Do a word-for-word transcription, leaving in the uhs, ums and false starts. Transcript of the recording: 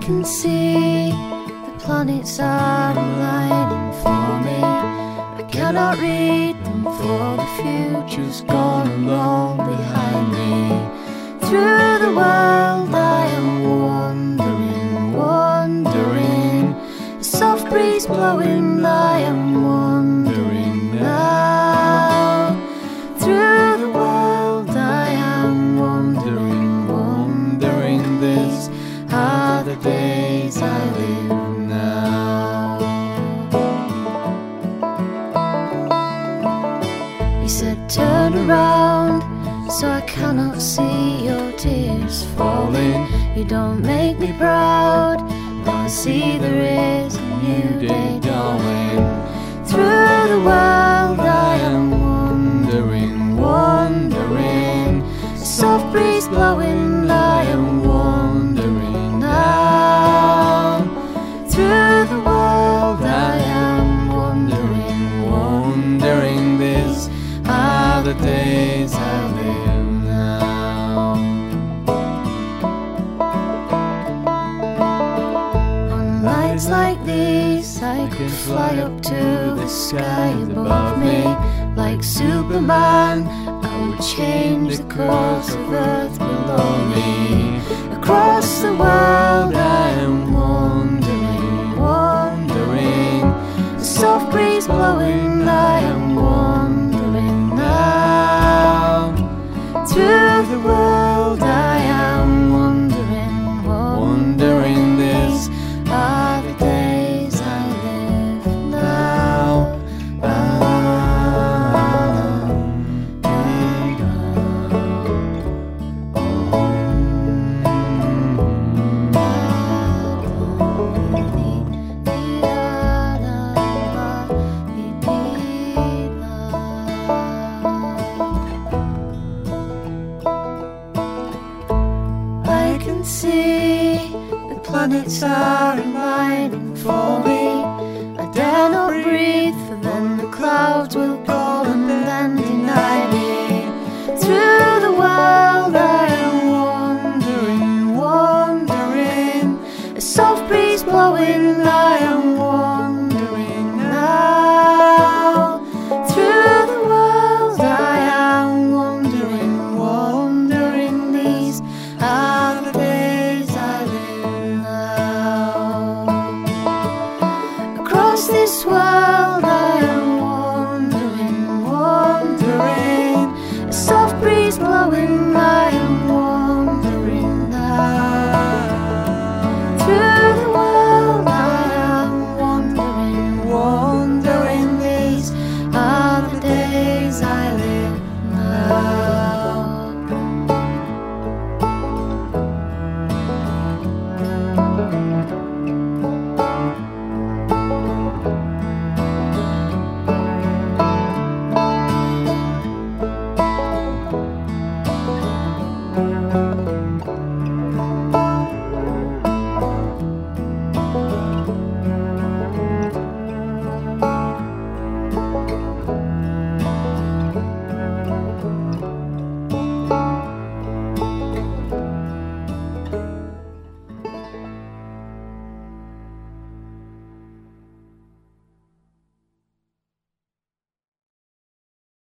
can see the planets are aligning for me. I cannot read them, for the future's gone long behind me. Through the world I am wandering, wandering. A soft breeze blowing, I am wandering now. Through the world I am wandering, wandering. These are the days I live now. He said, turn around, so I cannot see your tears falling. You don't make me proud, but I see there is a new day dawning. Through the world I am wandering, wandering. A soft breeze blowing, I am wandering now. Through the world I am wandering, wandering. These are the days I live now. On nights like these I could fly up to the sky above me. Like Superman, I would change the course of earth below me. Across the world I am wandering, wandering. A soft breeze blowing, I am wandering now. Through the world I am wandering, wandering. These are the days I live now. I can see the planets are aligning for me. I dare not breathe, for then the clouds will call and then deny me. Through the world I am wandering, wandering. A soft breeze blowing, I am wandering now. Through the world I am wandering, wandering. These are the days I live now. Across this world I am wandering, wandering. A soft breeze blowing, I am wandering now. Through the world I am wandering, wandering. These are the days I live now. Thank you.